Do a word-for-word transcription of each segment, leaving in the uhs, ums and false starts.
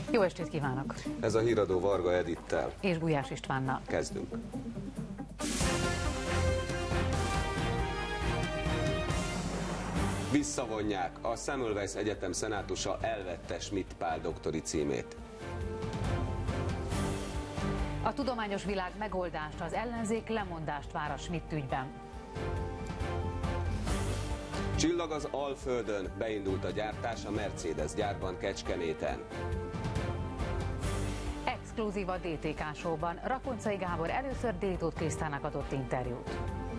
Jó estét kívánok! Ez a híradó Varga Edittel és Gulyás Istvánnal. Kezdünk. Visszavonják. A Semmelweis Egyetem szenátusa elvette Schmidt Pál doktori címét. A tudományos világ megoldást, az ellenzék lemondást vár a Schmidt ügyben. Csillag az Alföldön, beindult a gyártás a Mercedes gyárban Kecskeméten. Exkluzív a dé té ká showban. Rakoncai Gábor először Détóth Krisztának adott interjút.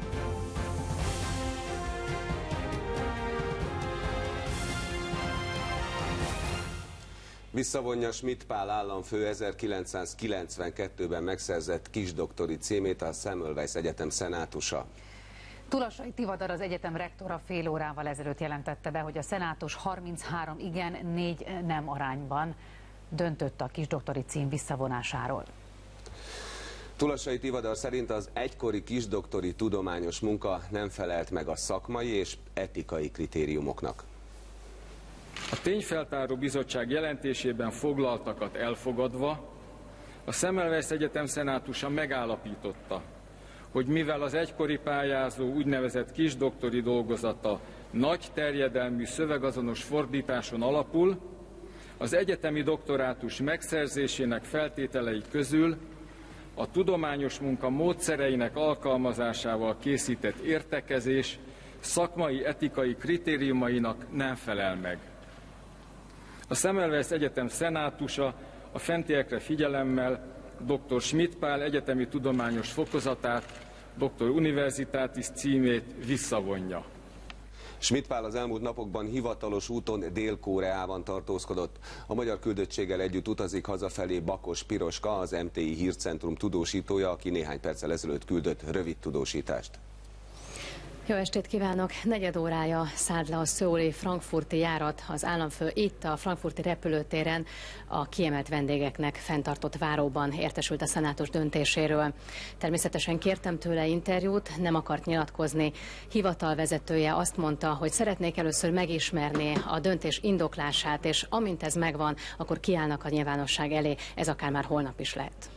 Visszavonja Schmidt Pál államfő ezerkilencszázkilencvenkettőben megszerzett kisdoktori címét a Semmelweis Egyetem szenátusa. Tulasai Tivadar, az egyetem rektora fél órával ezelőtt jelentette be, hogy a szenátus harminchárom igen, négy nem arányban döntött a kisdoktori cím visszavonásáról. Tulasai Tivadar szerint az egykori kisdoktori tudományos munka nem felelt meg a szakmai és etikai kritériumoknak. A Tényfeltáró Bizottság jelentésében foglaltakat elfogadva, a Semmelweis Egyetem szenátusa megállapította, hogy mivel az egykori pályázó úgynevezett kisdoktori dolgozata nagy terjedelmű szövegazonos fordításon alapul, az egyetemi doktorátus megszerzésének feltételei közül a tudományos munka módszereinek alkalmazásával készített értekezés szakmai etikai kritériumainak nem felel meg. A Semmelweis Egyetem szenátusa a fentiekre figyelemmel doktor Schmidt Pál egyetemi tudományos fokozatát, doktor universitatis címét visszavonja. Schmidt Pál az elmúlt napokban hivatalos úton Dél-Koreában tartózkodott. A magyar küldöttséggel együtt utazik hazafelé Bakos Piroska, az em té i Hírcentrum tudósítója, aki néhány perccel ezelőtt küldött rövid tudósítást. Jó estét kívánok! Negyed órája szállt le a szöuli frankfurti járat. Az államfő itt a frankfurti repülőtéren a kiemelt vendégeknek fenntartott váróban értesült a szenátus döntéséről. Természetesen kértem tőle interjút, nem akart nyilatkozni. Hivatalvezetője azt mondta, hogy szeretnék először megismerni a döntés indoklását, és amint ez megvan, akkor kiállnak a nyilvánosság elé. Ez akár már holnap is lehet.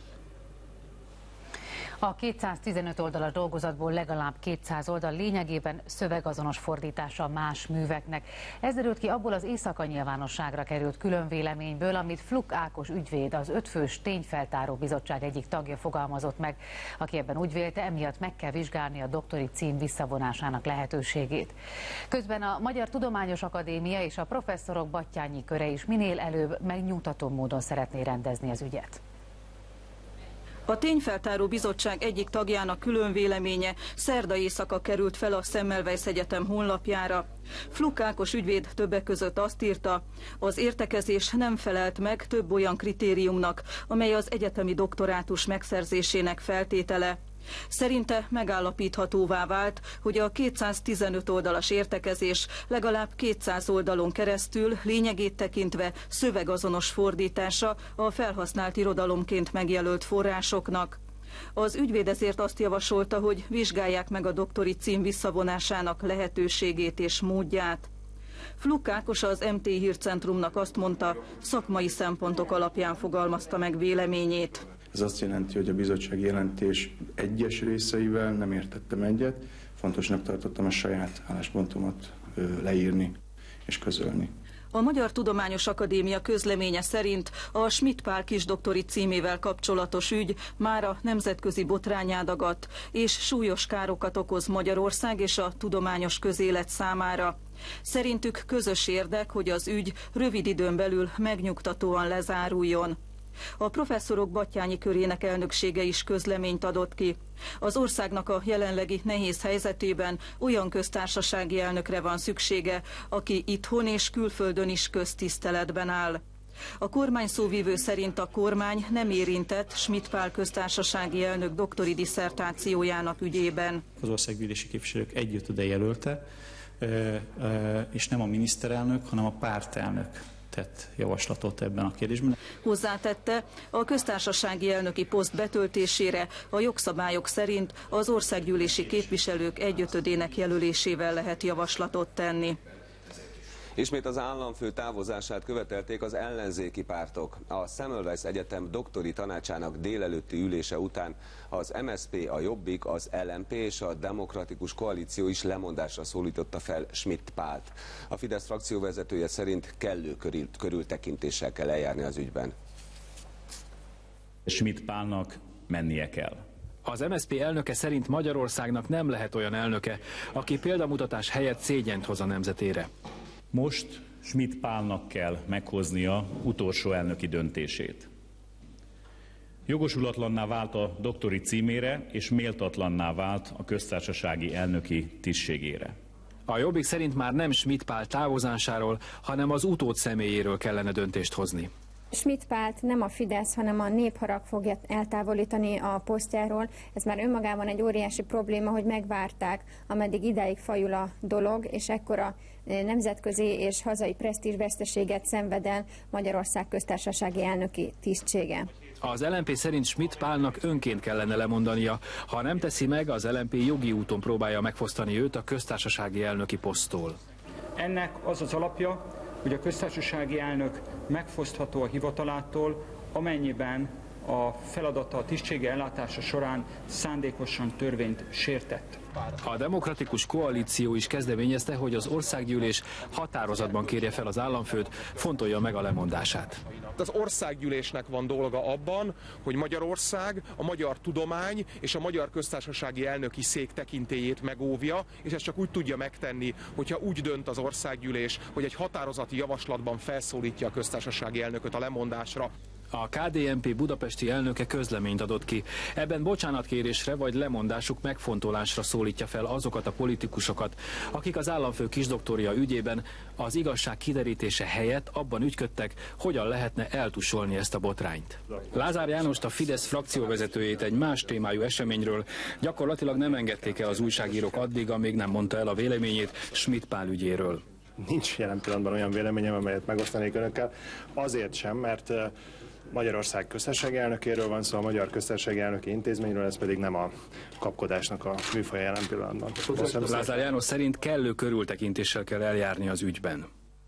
A kétszáztizenöt oldalas dolgozatból legalább kétszáz oldal lényegében szövegazonos fordítása más műveknek. Ez derült ki abból az éjszaka nyilvánosságra került különvéleményből, amit Fluk Ákos ügyvéd, az ötfős Tényfeltáró Bizottság egyik tagja fogalmazott meg, aki ebben úgy vélte, emiatt meg kell vizsgálni a doktori cím visszavonásának lehetőségét. Közben a Magyar Tudományos Akadémia és a professzorok Batthyány köre is minél előbb megnyugtató módon szeretné rendezni az ügyet. A Tényfeltáró Bizottság egyik tagjának különvéleménye szerda éjszaka került fel a Semmelweis Egyetem honlapjára. Fluk Ákos ügyvéd többek között azt írta, az értekezés nem felelt meg több olyan kritériumnak, amely az egyetemi doktorátus megszerzésének feltétele. Szerinte megállapíthatóvá vált, hogy a kétszáztizenöt oldalas értekezés legalább kétszáz oldalon keresztül lényegét tekintve szövegazonos fordítása a felhasznált irodalomként megjelölt forrásoknak. Az ügyvéd ezért azt javasolta, hogy vizsgálják meg a doktori cím visszavonásának lehetőségét és módját. Fluk Ákos az em té i Hírcentrumnak azt mondta, szakmai szempontok alapján fogalmazta meg véleményét. Ez azt jelenti, hogy a bizottság jelentés egyes részeivel nem értettem egyet, fontosnak tartottam a saját álláspontomat leírni és közölni. A Magyar Tudományos Akadémia közleménye szerint a Schmidt Pál kisdoktori címével kapcsolatos ügy mára nemzetközi botrányádagat és súlyos károkat okoz Magyarország és a tudományos közélet számára. Szerintük közös érdek, hogy az ügy rövid időn belül megnyugtatóan lezáruljon. A professzorok Batthyány körének elnöksége is közleményt adott ki. Az országnak a jelenlegi nehéz helyzetében olyan köztársasági elnökre van szüksége, aki itthon és külföldön is köztiszteletben áll. A kormány szóvivő szerint a kormány nem érintett Schmidt Pál köztársasági elnök doktori disszertációjának ügyében. Az országgyűlési képviselők együtt oda jelölte, és nem a miniszterelnök, hanem a pártelnök tett javaslatot ebben a kérdésben. Hozzátette, a köztársasági elnöki poszt betöltésére a jogszabályok szerint az országgyűlési képviselők egyötödének jelölésével lehet javaslatot tenni. Ismét az államfő távozását követelték az ellenzéki pártok. A Semmelweis Egyetem doktori tanácsának délelőtti ülése után az em es zé pé, a Jobbik, az el em pé és a Demokratikus Koalíció is lemondásra szólította fel Schmidt Pált. A Fidesz frakcióvezetője szerint kellő körül, körültekintéssel kell eljárni az ügyben. Schmidt Pálnak mennie kell. Az em es zé pé elnöke szerint Magyarországnak nem lehet olyan elnöke, aki példamutatás helyett szégyent hoz a nemzetére. Most Schmidt Pálnak kell meghoznia utolsó elnöki döntését. Jogosulatlanná vált a doktori címére, és méltatlanná vált a köztársasági elnöki tisztségére. A Jobbik szerint már nem Schmidt Pál távozásáról, hanem az utód személyéről kellene döntést hozni. Schmidt Pált nem a Fidesz, hanem a népharag fogja eltávolítani a posztjáról. Ez már önmagában egy óriási probléma, hogy megvárták, ameddig idáig fajul a dolog, és ekkora nemzetközi és hazai presztízsveszteséget szenved el Magyarország köztársasági elnöki tisztsége. Az el em pé szerint Schmidt Pálnak önként kellene lemondania. Ha nem teszi meg, az el em pé jogi úton próbálja megfosztani őt a köztársasági elnöki poszttól. Ennek az az alapja, hogy a köztársasági elnök megfosztható a hivatalától, amennyiben a feladata, a tisztsége ellátása során szándékosan törvényt sértett. A Demokratikus Koalíció is kezdeményezte, hogy az országgyűlés határozatban kérje fel az államfőt, fontolja meg a lemondását. Az országgyűlésnek van dolga abban, hogy Magyarország a magyar tudomány és a magyar köztársasági elnöki szék tekintélyét megóvja, és ezt csak úgy tudja megtenni, hogyha úgy dönt az országgyűlés, hogy egy határozati javaslatban felszólítja a köztársasági elnököt a lemondásra. A ká dé en pé budapesti elnöke közleményt adott ki. Ebben bocsánatkérésre vagy lemondásuk megfontolásra szólítja fel azokat a politikusokat, akik az államfő kisdoktoria ügyében az igazság kiderítése helyett abban ügyködtek, hogyan lehetne eltusolni ezt a botrányt. Lázár Jánost, a Fidesz frakcióvezetőjét egy más témájú eseményről gyakorlatilag nem engedték el az újságírók addig, amíg nem mondta el a véleményét Schmidt Pál ügyéről. Nincs jelen pillanatban olyan véleményem, amelyet megosztanék önökkel. Azért sem, mert Magyarország köztársasági elnökéről van szó, a Magyar Köztársasági Elnöki Intézményről, ez pedig nem a kapkodásnak a műfaja jelen pillanatban. Lázár János szerint kellő körültekintéssel kell eljárni az ügyben.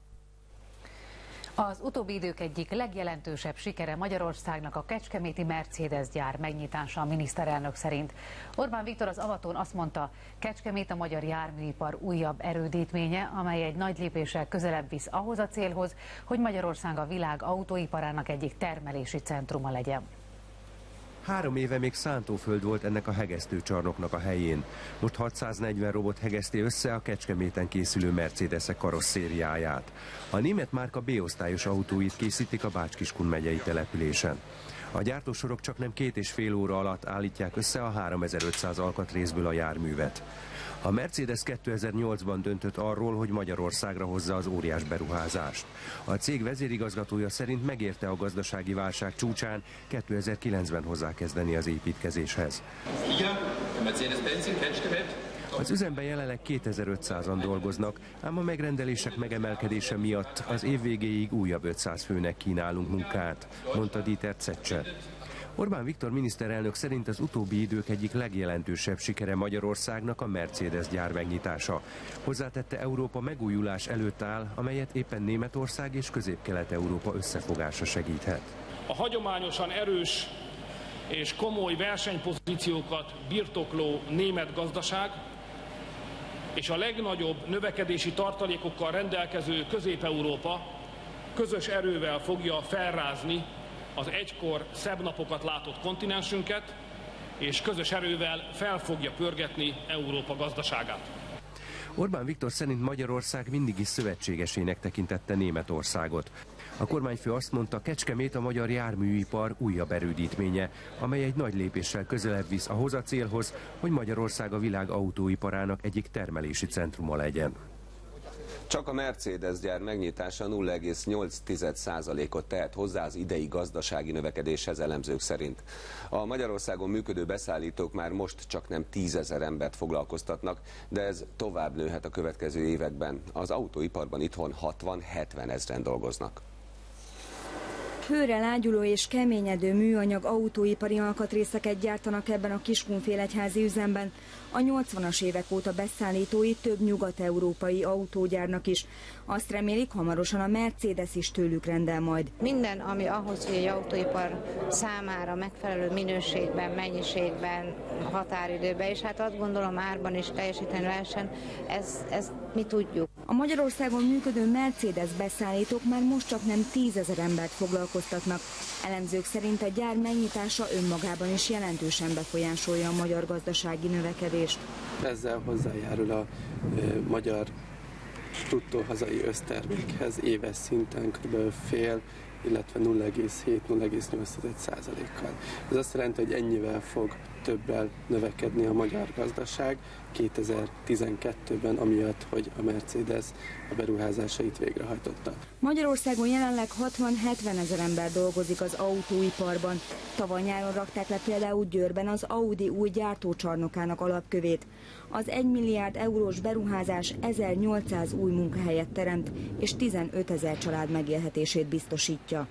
Az utóbbi idők egyik legjelentősebb sikere Magyarországnak a kecskeméti Mercedes gyár megnyitása a miniszterelnök szerint. Orbán Viktor az avatón azt mondta, Kecskemét a magyar járműipar újabb erődítménye, amely egy nagy lépéssel közelebb visz ahhoz a célhoz, hogy Magyarország a világ autóiparának egyik termelési centruma legyen. Három éve még szántóföld volt ennek a hegesztőcsarnoknak a helyén. Most hatszáznegyven robot hegeszti össze a Kecskeméten készülő Mercedes-ek karosszériáját. A német márka B-osztályos autóit készítik a Bács-Kiskun megyei településen. A gyártósorok csak nem két és fél óra alatt állítják össze a háromezer-ötszáz alkatrészből a járművet. A Mercedes kétezer-nyolcban döntött arról, hogy Magyarországra hozza az óriás beruházást. A cég vezérigazgatója szerint megérte a gazdasági válság csúcsán kétezer-kilencben hozzákezdeni az építkezéshez. Az üzemben jelenleg kétezer-ötszázan dolgoznak, ám a megrendelések megemelkedése miatt az év végéig újabb ötszáz főnek kínálunk munkát, mondta Dieter Zetsche. Orbán Viktor miniszterelnök szerint az utóbbi idők egyik legjelentősebb sikere Magyarországnak a Mercedes gyár megnyitása. Hozzátette, Európa megújulás előtt áll, amelyet éppen Németország és Közép-Kelet-Európa összefogása segíthet. A hagyományosan erős és komoly versenypozíciókat birtokló német gazdaság és a legnagyobb növekedési tartalékokkal rendelkező Közép-Európa közös erővel fogja felrázni az egykor szebb napokat látott kontinensünket, és közös erővel fel fogja pörgetni Európa gazdaságát. Orbán Viktor szerint Magyarország mindig is szövetségesének tekintette Németországot. A kormányfő azt mondta, Kecskemét a magyar járműipar újabb erődítménye, amely egy nagy lépéssel közelebb visz ahhoz a célhoz, hogy Magyarország a világ autóiparának egyik termelési centruma legyen. Csak a Mercedes gyár megnyitása nulla egész nyolc százalékot tehet hozzá az idei gazdasági növekedéshez elemzők szerint. A Magyarországon működő beszállítók már most csak nem tízezer embert foglalkoztatnak, de ez tovább nőhet a következő években. Az autóiparban itthon hatvan-hetven ezren dolgoznak. Hőre lágyuló és keményedő műanyag autóipari alkatrészeket gyártanak ebben a Kiskunfélegyházi üzemben. A nyolcvanas évek óta beszállítói több nyugat-európai autógyárnak is. Azt remélik, hamarosan a Mercedes is tőlük rendel majd. Minden, ami ahhoz, hogy egy autóipar számára megfelelő minőségben, mennyiségben, határidőben, és hát azt gondolom árban is teljesíteni lehessen, ez, ez mi tudjuk. A Magyarországon működő Mercedes beszállítók már most csak nem tízezer embert foglalkoztatnak. Elemzők szerint a gyár megnyitása önmagában is jelentősen befolyásolja a magyar gazdasági növekedést. Ezzel hozzájárul a e, magyar bruttó hazai össztermékhez éves szinten kb. Fél, illetve nulla egész hét - nulla egész nyolc százalékkal. Ez azt jelenti, hogy ennyivel fog többel növekedni a magyar gazdaság kétezer-tizenkettőben, amiatt, hogy a Mercedes a beruházásait végrehajtotta. Magyarországon jelenleg hatvan-hetven ezer ember dolgozik az autóiparban. Tavaly nyáron rakták le például Győrben az Audi új gyártócsarnokának alapkövét. Az egy milliárd eurós beruházás ezernyolcszáz új munkahelyet teremt, és tizenötezer család megélhetését biztosítja.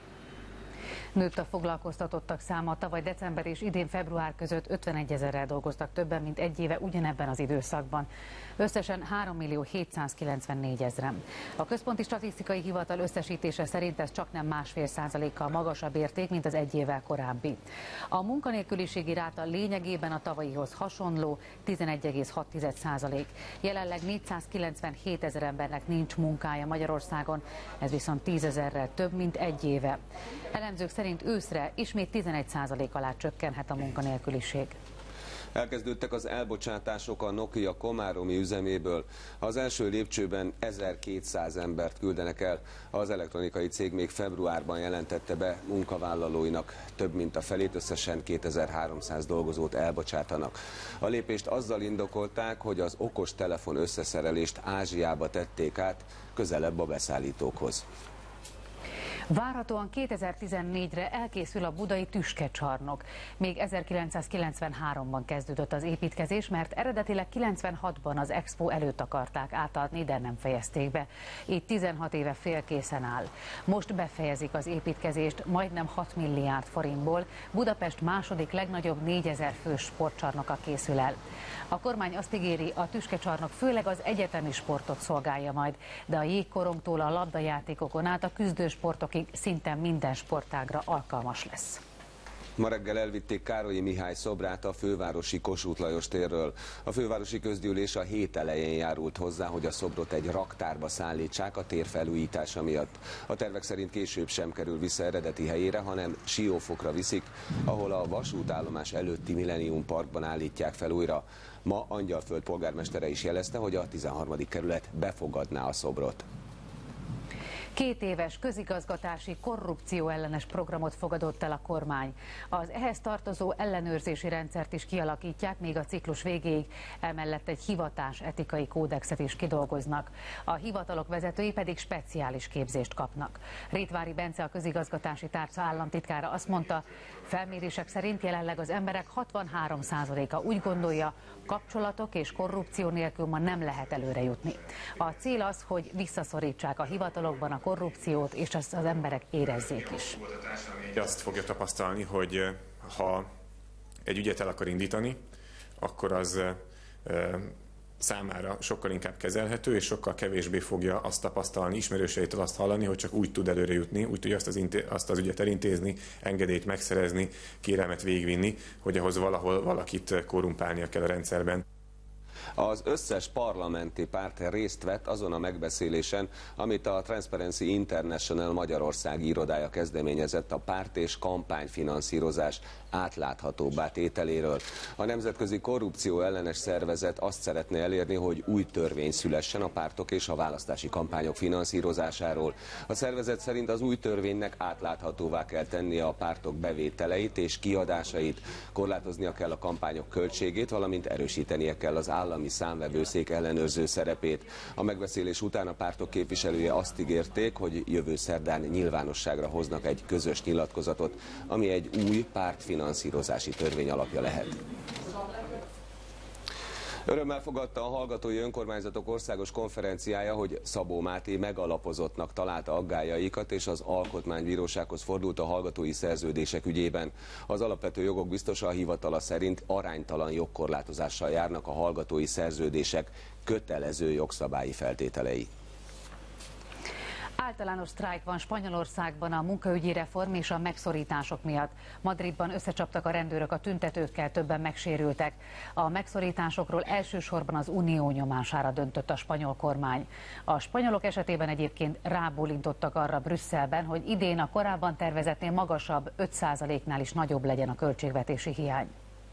Nőtt a foglalkoztatottak száma, tavaly december és idén február között ötvenegy ezerrel dolgoztak többen, mint egy éve ugyanebben az időszakban. Összesen három millió hétszázkilencvennégy ezren. A Központi Statisztikai Hivatal összesítése szerint ez csaknem másfél százalékkal magasabb érték, mint az egy évvel korábbi. A munkanélküliségi ráta lényegében a tavalyihoz hasonló, tizenegy egész hat százalék. Jelenleg négyszázkilencvenhét ezer embernek nincs munkája Magyarországon, ez viszont tízezerrel több, mint egy éve. Elemzők szerint őszre ismét tizenegy százalék alá csökkenhet a munkanélküliség. Elkezdődtek az elbocsátások a Nokia komáromi üzeméből. Az első lépcsőben ezerkétszáz embert küldenek el. Az elektronikai cég még februárban jelentette be munkavállalóinak. Több mint a felét, összesen kétezer-háromszáz dolgozót elbocsátanak. A lépést azzal indokolták, hogy az okostelefon összeszerelést Ázsiába tették át, közelebb a beszállítókhoz. Várhatóan kétezer-tizennégyre elkészül a budai tüskecsarnok. Még ezerkilencszázkilencvenháromban kezdődött az építkezés, mert eredetileg kilencvenhatban az Expo előtt akarták átadni, de nem fejezték be. Így tizenhat éve félkészen áll. Most befejezik az építkezést majdnem hat milliárd forintból. Budapest második legnagyobb négyezer fős sportcsarnoka készül el. A kormány azt ígéri, a tüskecsarnok főleg az egyetemi sportot szolgálja majd, de a jégkorongtól a labdajátékokon át a küzdősportokig szinte minden sportágra alkalmas lesz. Ma reggel elvitték Károlyi Mihály szobrát a fővárosi Kossuth Lajos térről. A fővárosi közgyűlés a hét elején járult hozzá, hogy a szobrot egy raktárba szállítsák a tér felújítása miatt. A tervek szerint később sem kerül vissza eredeti helyére, hanem Siófokra viszik, ahol a vasútállomás előtti Millennium Parkban állítják fel újra. Ma Angyalföld polgármestere is jelezte, hogy a tizenharmadik kerület befogadná a szobrot. Két éves közigazgatási korrupció ellenes programot fogadott el a kormány. Az ehhez tartozó ellenőrzési rendszert is kialakítják, még a ciklus végéig, emellett egy hivatás etikai kódexet is kidolgoznak. A hivatalok vezetői pedig speciális képzést kapnak. Rétvári Bence, a közigazgatási tárca államtitkára azt mondta, felmérések szerint jelenleg az emberek hatvanhárom százaléka úgy gondolja, kapcsolatok és korrupció nélkül ma nem lehet előre jutni. A cél az, hogy visszaszorítsák a hivatalokban a korrupciót, és azt az emberek érezzék is. Azt fogja tapasztalni, hogy ha egy ügyet el akar indítani, akkor az számára sokkal inkább kezelhető, és sokkal kevésbé fogja azt tapasztalni, ismerőseitől azt hallani, hogy csak úgy tud előre jutni, úgy tudja azt az, inté- azt az ügyet elintézni, engedélyt megszerezni, kérelmet végvinni, hogy ahhoz valahol valakit korrumpálnia kell a rendszerben. Az összes parlamenti párt részt vett azon a megbeszélésen, amit a Transparency International Magyarországi irodája kezdeményezett a párt és kampányfinanszírozás átláthatóbbá tételéről. A Nemzetközi Korrupció Ellenes Szervezet azt szeretné elérni, hogy új törvény szülessen a pártok és a választási kampányok finanszírozásáról. A szervezet szerint az új törvénynek átláthatóvá kell tennie a pártok bevételeit és kiadásait, korlátoznia kell a kampányok költségét, valamint erősítenie kell az állami számvevőszék ellenőrző szerepét. A megbeszélés után a pártok képviselője azt ígérték, hogy jövő szerdán nyilvánosságra hoznak egy közös nyilatkozatot, ami egy új pártfinanszírozási törvény alapja lehet. Örömmel fogadta a Hallgatói Önkormányzatok Országos Konferenciája, hogy Szabó Máté megalapozottnak találta aggályaikat, és az Alkotmánybírósághoz fordult a hallgatói szerződések ügyében. Az alapvető jogok biztosa hivatala szerint aránytalan jogkorlátozással járnak a hallgatói szerződések kötelező jogszabályi feltételei. Általános sztrájk van Spanyolországban a munkaügyi reform és a megszorítások miatt. Madridban összecsaptak a rendőrök a tüntetőkkel, többen megsérültek. A megszorításokról elsősorban az unió nyomására döntött a spanyol kormány. A spanyolok esetében egyébként rábólintottak arra Brüsszelben, hogy idén a korábban tervezetnél magasabb, öt százaléknál is nagyobb legyen a költségvetési hiány.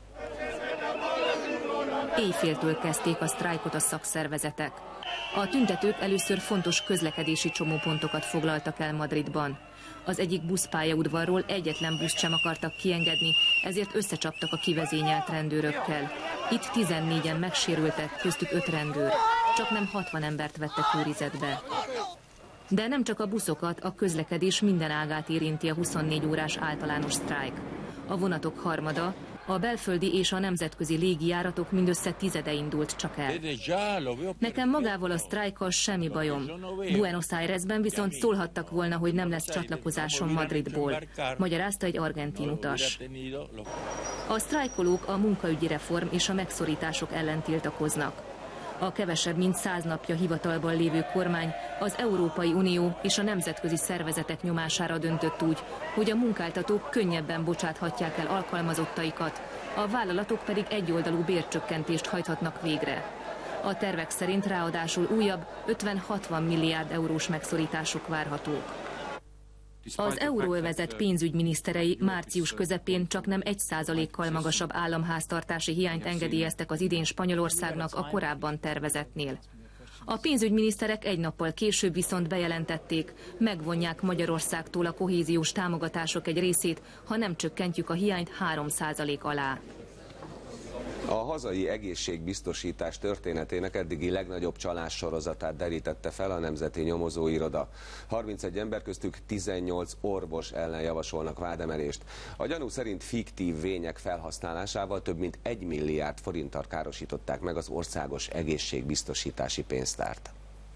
Éjféltől kezdték a sztrájkot a szakszervezetek. A tüntetők először fontos közlekedési csomópontokat foglaltak el Madridban. Az egyik buszpályaudvarról egyetlen buszt sem akartak kiengedni, ezért összecsaptak a kivezényelt rendőrökkel. Itt tizennégyen megsérültek, köztük öt rendőr. Csak nem hatvan embert vettek őrizetbe. De nem csak a buszokat, a közlekedés minden ágát érinti a huszonnégy órás általános sztrájk. A vonatok harmada, a belföldi és a nemzetközi légijáratok mindössze tizede indult csak el. Nekem magával a sztrájkkal semmi bajom. Buenos Airesben viszont szólhattak volna, hogy nem lesz csatlakozásom Madridból, magyarázta egy argentin utas. A sztrájkolók a munkaügyi reform és a megszorítások ellen tiltakoznak. A kevesebb mint száz napja hivatalban lévő kormány az Európai Unió és a nemzetközi szervezetek nyomására döntött úgy, hogy a munkáltatók könnyebben bocsáthatják el alkalmazottaikat, a vállalatok pedig egyoldalú bércsökkentést hajthatnak végre. A tervek szerint ráadásul újabb ötven-hatvan milliárd eurós megszorítások várhatók. Az euróövezet pénzügyminiszterei március közepén csaknem egy százalékkal magasabb államháztartási hiányt engedélyeztek az idén Spanyolországnak a korábban tervezettnél. A pénzügyminiszterek egy nappal később viszont bejelentették, megvonják Magyarországtól a kohéziós támogatások egy részét, ha nem csökkentjük a hiányt három százalék alá. A hazai egészségbiztosítás történetének eddigi legnagyobb csalás sorozatát derítette fel a Nemzeti Nyomozóiroda. harmincegy ember, köztük tizennyolc orvos ellen javasolnak vádemelést. A gyanú szerint fiktív vények felhasználásával több mint egy milliárd forinttal károsították meg az országos egészségbiztosítási pénztárt.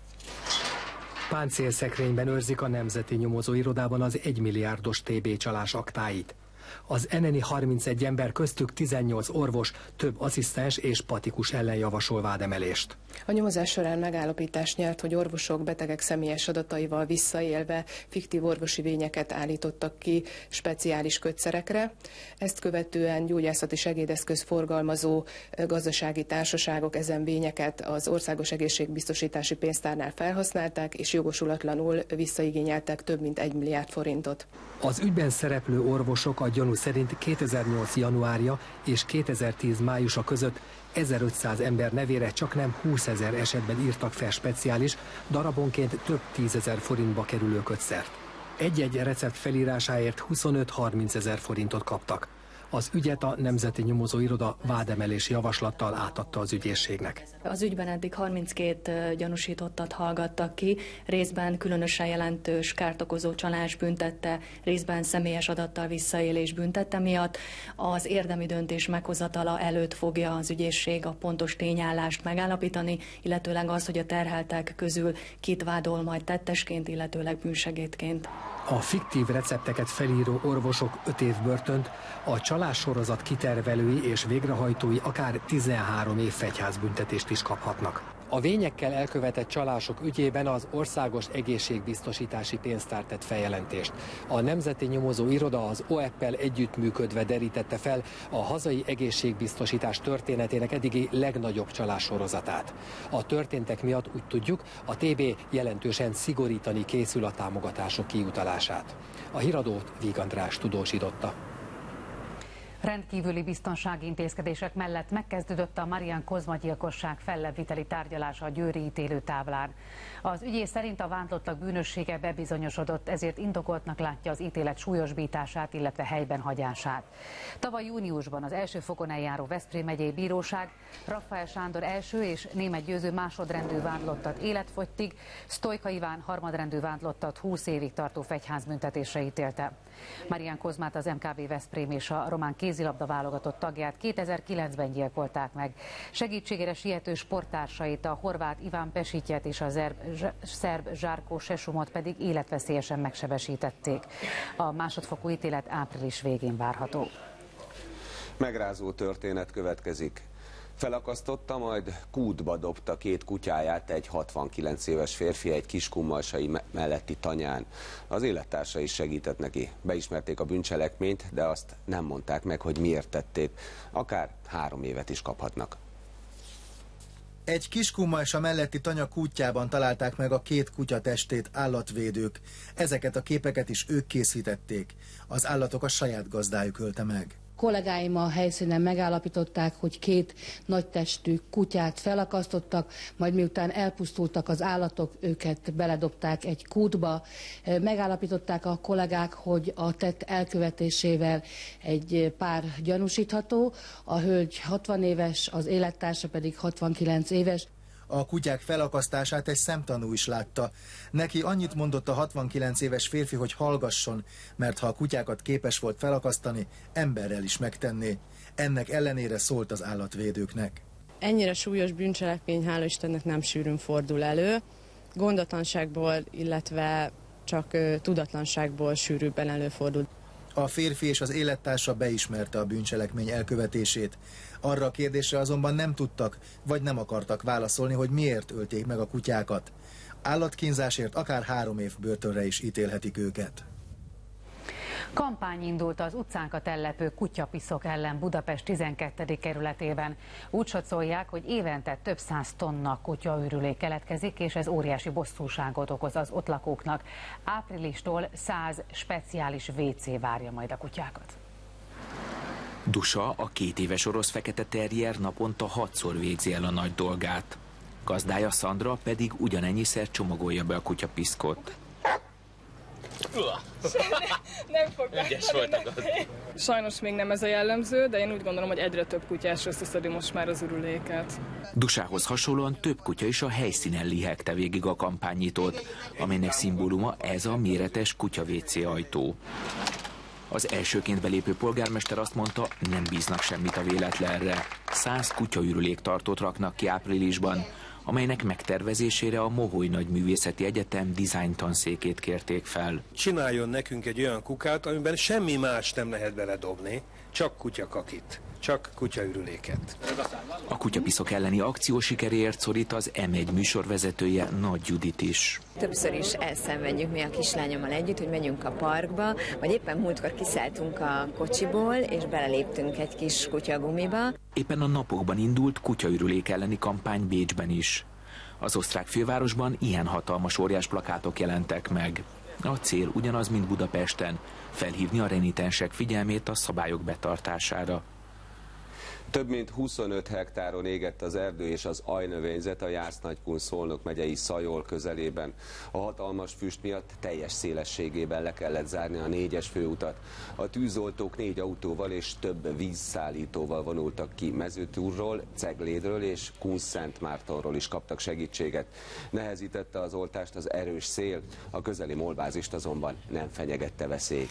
Páncélszekrényben őrzik a Nemzeti Nyomozóirodában az egymilliárdos té bé csalás aktáit. Az en en i harmincegy ember, köztük tizennyolc orvos, több asszisztens és patikus ellen javasol vádemelést. A nyomozás során megállapítást nyert, hogy orvosok betegek személyes adataival visszaélve fiktív orvosi vényeket állítottak ki speciális kötszerekre. Ezt követően gyógyászati segédeszköz forgalmazó gazdasági társaságok ezen vényeket az Országos Egészségbiztosítási Pénztárnál felhasználták, és jogosulatlanul visszaigényeltek több mint egy milliárd forintot. Az ügyben szereplő orvosok a gyanú szerint kétezer-nyolc januárja és kétezer-tíz májusa között ezerötszáz ember nevére csaknem húszezer esetben írtak fel speciális, darabonként több tízezer forintba kerülő kötszert. Egy-egy recept felírásáért huszonöt-harminc ezer forintot kaptak. Az ügyet a Nemzeti Nyomozóiroda vádemelési javaslattal átadta az ügyészségnek. Az ügyben eddig harminckét gyanúsítottat hallgattak ki, részben különösen jelentős kárt okozó csalás büntette, részben személyes adattal visszaélés büntette miatt. Az érdemi döntés meghozatala előtt fogja az ügyészség a pontos tényállást megállapítani, illetőleg az, hogy a terheltek közül kit vádol majd tettesként, illetőleg bűnsegédként. A fiktív recepteket felíró orvosok öt év börtönt, a csalássorozat kitervelői és végrehajtói akár tizenhárom év fegyházbüntetést is kaphatnak. A vényekkel elkövetett csalások ügyében az Országos Egészségbiztosítási Pénztár tett feljelentést. A Nemzeti Nyomozóiroda az o e pé-el együttműködve derítette fel a hazai egészségbiztosítás történetének eddigi legnagyobb csalássorozatát. A történtek miatt úgy tudjuk, a té bé jelentősen szigorítani készül a támogatások kiutalását. A híradót Víg András tudósította. Rendkívüli biztonsági intézkedések mellett megkezdődött a Marian Kozma gyilkosság fellebbviteli tárgyalása a győri ítélőtáblán. Az ügyész szerint a vádlottak bűnössége bebizonyosodott, ezért indokoltnak látja az ítélet súlyosbítását, illetve helyben hagyását. Tavaly júniusban az első fokon eljáró Veszprém megyei bíróság Raffael Sándor első és Németh Győző másodrendű vádlottat életfogytig, Sztojka Iván harmadrendű vádlottat húsz évig tartó fegyházbüntetésre ítélte. Marian Kozmát az em ká bé Veszprém és a román kéz kézilabda válogatott tagját kétezer-kilencben gyilkolták meg. Segítségére siető sporttársait, a horvát Iván Pesityet és a zerb, szerb Zsárkó Sesumot pedig életveszélyesen megsebesítették. A másodfokú ítélet április végén várható. Megrázó történet következik. Felakasztotta, majd kútba dobta két kutyáját egy hatvankilenc éves férfi egy Kiskunmalsai melletti tanyán. Az élettársa is segített neki. Beismerték a bűncselekményt, de azt nem mondták meg, hogy miért tették. Akár három évet is kaphatnak. Egy Kiskunmalsa melletti tanya kútjában találták meg a két kutya testét állatvédők. Ezeket a képeket is ők készítették. Az állatok a saját gazdájuk ölte meg. Kollégáim a helyszínen megállapították, hogy két nagytestű kutyát felakasztottak, majd miután elpusztultak az állatok, őket beledobták egy kútba. Megállapították a kollégák, hogy a tett elkövetésével egy pár gyanúsítható, a hölgy hatvan éves, az élettársa pedig hatvankilenc éves. A kutyák felakasztását egy szemtanú is látta. Neki annyit mondott a hatvankilenc éves férfi, hogy hallgasson, mert ha a kutyákat képes volt felakasztani, emberrel is megtenné. Ennek ellenére szólt az állatvédőknek. Ennyire súlyos bűncselekmény, hála Istennek nem sűrűn fordul elő. Gondatlanságból, illetve csak uh, tudatlanságból sűrűbben előfordul. A férfi és az élettársa beismerte a bűncselekmény elkövetését. Arra a kérdésre azonban nem tudtak, vagy nem akartak válaszolni, hogy miért ölték meg a kutyákat. Állatkínzásért akár három év börtönre is ítélhetik őket. Kampány indult az utcánkat ellepő kutyapiszok ellen Budapest tizenkettedik kerületében. Úgy satszolják, hogy évente több száz tonna kutyaürülék keletkezik, és ez óriási bosszúságot okoz az ott lakóknak. Áprilistól száz speciális vé cé várja majd a kutyákat. Dusa, a két éves orosz fekete terrier naponta hatszor végzi el a nagy dolgát. Gazdája Szandra pedig ugyanennyiszer csomagolja be a kutyapiszkot. Nem fog Sajnos még nem ez a jellemző, de én úgy gondolom, hogy egyre több kutyás összeszedi most már az ürüléket. Dusához hasonlóan több kutya is a helyszínen lihegte végig a kampánynyitót, amelynek szimbóluma ez a méretes kutya vé cé ajtó. Az elsőként belépő polgármester azt mondta, nem bíznak semmit a véletlenre. Száz kutyaürülék tartót raknak ki áprilisban, amelynek megtervezésére a Moholy Nagyművészeti Egyetem design tanszékét kérték fel. Csináljon nekünk egy olyan kukát, amiben semmi más nem lehet beledobni, csak kutyakakit, csak kutyaürüléket. A kutyapiszok elleni akció sikeréért szorít az em egy műsorvezetője, Nagy Judit is. Többször is elszenvedjük mi a kislányommal együtt, hogy menjünk a parkba, vagy éppen múltkor kiszálltunk a kocsiból, és beleléptünk egy kis kutyagumiba. Éppen a napokban indult kutyaürülék elleni kampány Bécsben is. Az osztrák fővárosban ilyen hatalmas óriás plakátok jelentek meg. A cél ugyanaz, mint Budapesten, felhívni a renitensek figyelmét a szabályok betartására. Több mint huszonöt hektáron égett az erdő és az ajnövényzet a Jász-Nagykun Szolnok megyei Szajol közelében. A hatalmas füst miatt teljes szélességében le kellett zárni a négyes főutat. A tűzoltók négy autóval és több vízszállítóval vonultak ki Mezőtúrról, Ceglédről és Kunszentmártonról is kaptak segítséget. Nehezítette az oltást az erős szél, a közeli molbázist azonban nem fenyegette veszély.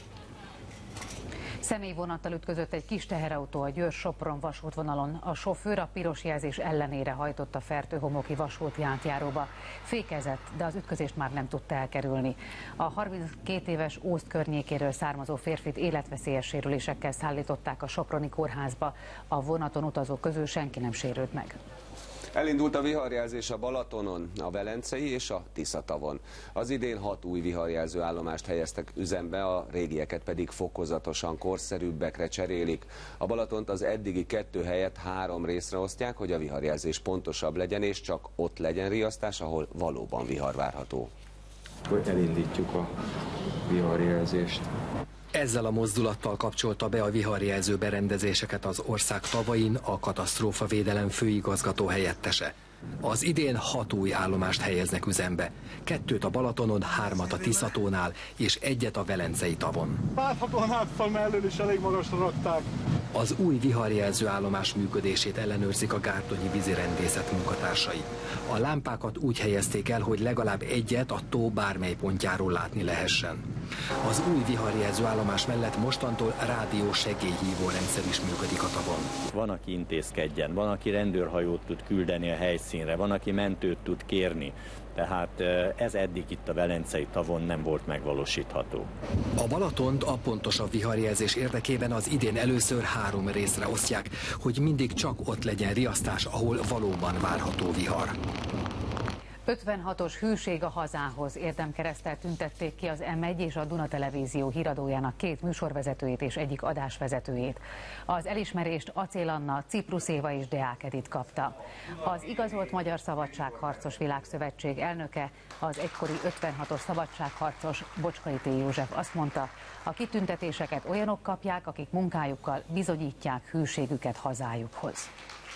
Személyvonattal ütközött egy kis teherautó a Győr-Sopron vasútvonalon. A sofőr a piros jelzés ellenére hajtott a Fertőhomoki vasúti átjáróba. Fékezett, de az ütközést már nem tudta elkerülni. A harminckét éves Ózd környékéről származó férfit életveszélyes sérülésekkel szállították a soproni kórházba. A vonaton utazók közül senki nem sérült meg. Elindult a viharjelzés a Balatonon, a Velencei és a Tiszatavon. Az idén hat új viharjelző állomást helyeztek üzembe, a régieket pedig fokozatosan korszerűbbekre cserélik. A Balatont az eddigi kettő helyett három részre osztják, hogy a viharjelzés pontosabb legyen és csak ott legyen riasztás, ahol valóban vihar várható. Hogy elindítjuk a viharjelzést. Ezzel a mozdulattal kapcsolta be a viharjelző berendezéseket az ország tavain a katasztrófavédelem főigazgató helyettese. Az idén hat új állomást helyeznek üzembe. Kettőt a Balatonon, hármat a Tiszatónál és egyet a Velencei tavon. Láthatóan átfal mellől is elég magasra rakták. Az új viharjelző állomás működését ellenőrzik a Gárdonyi vízirendészet munkatársai. A lámpákat úgy helyezték el, hogy legalább egyet a tó bármely pontjáról látni lehessen. Az új viharjelző állomás mellett mostantól rádió segélyhívó rendszer is működik a tavon. Van, aki intézkedjen, van, aki rendőrhajót tud küldeni a helyszínre, van, aki mentőt tud kérni. Tehát ez eddig itt a Velencei tavon nem volt megvalósítható. A Balatont a pontosabb viharjelzés érdekében az idén először három részre osztják, hogy mindig csak ott legyen riasztás, ahol valóban várható vihar. ötvenhatos Hűség a hazához érdemkereszttel tüntették ki az M egy és a Duna Televízió híradójának két műsorvezetőjét és egyik adásvezetőjét. Az elismerést Acél Anna, Ciprus Éva és Deák Edit kapta. Az igazolt Magyar Szabadságharcos Világszövetség elnöke, az egykori ötvenhatos szabadságharcos Bocskai T. József azt mondta, a kitüntetéseket olyanok kapják, akik munkájukkal bizonyítják hűségüket hazájukhoz.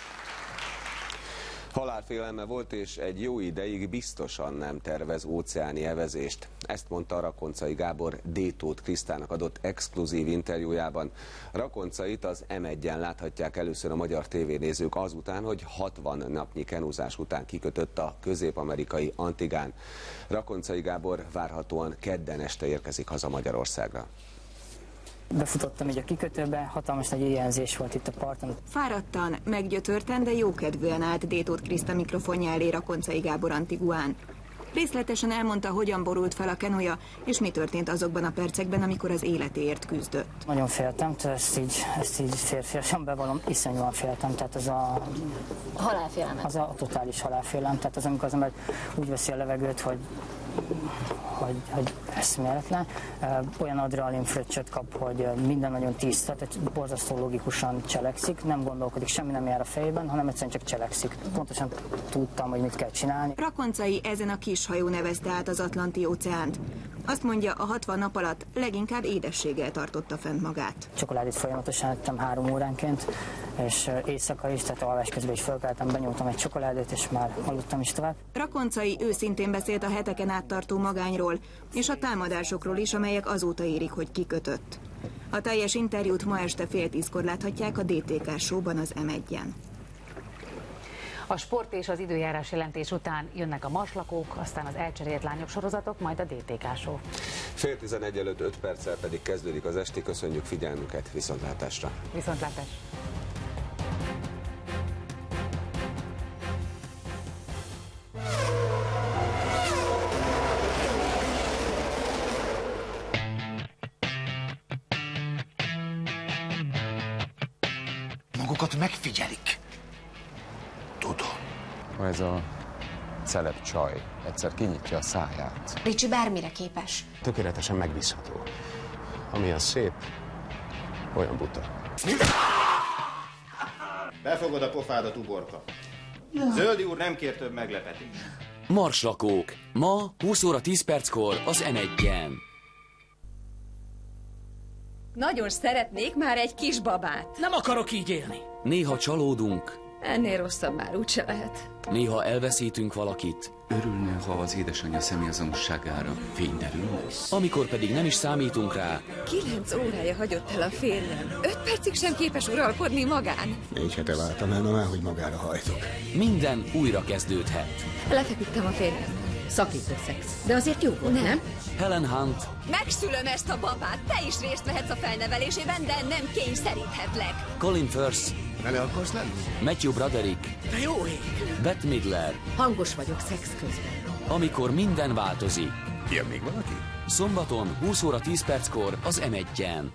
Halálfélelme volt, és egy jó ideig biztosan nem tervez óceáni evezést. Ezt mondta Rakoncai Gábor D. Tóth Krisztának adott exkluzív interjújában. Rakoncait az M egyen láthatják először a magyar tévénézők azután, hogy hatvan napnyi kenúzás után kikötött a közép-amerikai Antigán. Rakoncai Gábor várhatóan kedden este érkezik haza Magyarországra. Befutottam így a kikötőbe, hatalmas nagy éjjelzés volt itt a parton. Fáradtan, meggyötörten, de jókedvűen állt D. Tóth Kriszta mikrofonja elé Rakoncai Gábor Antiguán. Részletesen elmondta, hogyan borult fel a kenúja, és mi történt azokban a percekben, amikor az életéért küzdött. Nagyon féltem, ezt így, ezt így férfiasan bevallom, iszonyúan féltem, tehát az a... Halálfélelem. Az a totális halálfélelem, tehát az, amikor az ember úgy veszi a levegőt, hogy hogy, hogy eszméletlen. Olyan adrenalin fröccsöt kap, hogy minden nagyon tiszta, tehát borzasztó logikusan cselekszik, nem gondolkodik, semmi nem jár a fejében, hanem egyszerűen csak cselekszik. Pontosan tudtam, hogy mit kell csinálni. Rakoncai ezen a kis hajó nevezte át az Atlanti-óceánt. Azt mondja, a hatvan nap alatt leginkább édességgel tartotta fent magát. Csokoládét folyamatosan ettem három óránként, és éjszaka is, tehát alvás közben is fölkeltem, benyomtam egy csokoládét, és már aludtam is tovább. Rakoncai őszintén beszélt a heteken át tartó magányról, és a támadásokról is, amelyek azóta érik, hogy kikötött. A teljes interjút ma este fél tízkor láthatják a dé té ká Show-ban az M egyen. A sport és az időjárás jelentés után jönnek a Maslakók, aztán az Elcserélt lányok sorozatok, majd a dé té ká Show. Fél tizenegy előtt öt perccel pedig kezdődik az esti. Köszönjük figyelmüket, viszontlátásra! Viszontlátás! Magukat megfigyelik. Tudom. Ez a celeb csaj egyszer kinyitja a száját. Ricsi bármire képes. Tökéletesen megbízható. Amilyen szép, olyan buta. Befogod a pofádat, uborka. Zöldi úr nem kér több meglepetést. Marslakók. Ma húsz óra tíz perckor az M egyen. Nagyon szeretnék már egy kis babát. Nem akarok így élni. Néha csalódunk. Ennél rosszabb már úgyse lehet. Néha elveszítünk valakit. Örülne, ha az édesanyja személyazonosságára fény derülne. Amikor pedig nem is számítunk rá. Kilenc órája hagyott el a férjem. Öt percig sem képes uralkodni magán. Négy hete váltam el, na már, hogy magára hajtok. Minden újra kezdődhet. Lefeküdtem a férjem. Szakító szex. De azért jó volt, nem? Helen Hunt. Megszülöm ezt a babát. Te is részt vehetsz a felnevelésében, de nem kényszeríthetlek. Colin Firth. Vele akarsz lenni? Matthew Broderick. De jó ég. Bette Midler. Hangos vagyok szex közben. Amikor minden változik. Jön még valaki? Szombaton húsz óra tíz perckor az M egyen.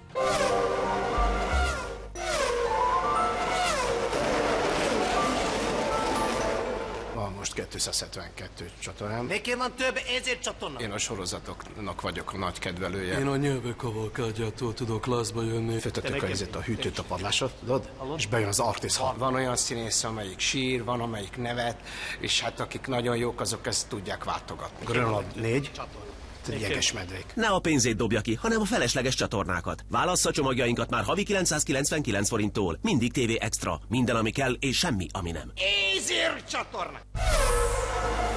Most kétszázhetvenkettő csatornám. Miként van több, ezért csatorna? Én a sorozatoknak vagyok a nagy kedvelője. Én a nyelvek kavalkádjától tudok klaszba jönni. Főtettük a, a hűtőt, a padlásot, tudod? És bejön az Artis Hall. Van olyan színész, amelyik sír, van amelyik nevet, és hát akik nagyon jók, azok ezt tudják váltogatni. Grönland négy. Jeges medvék. Ne a pénzét dobja ki, hanem a felesleges csatornákat. Válassza csomagjainkat már havi kilencszázkilencvenkilenc forinttól. Mindig té vé Extra. Minden, ami kell, és semmi, ami nem. Ezért csatorna!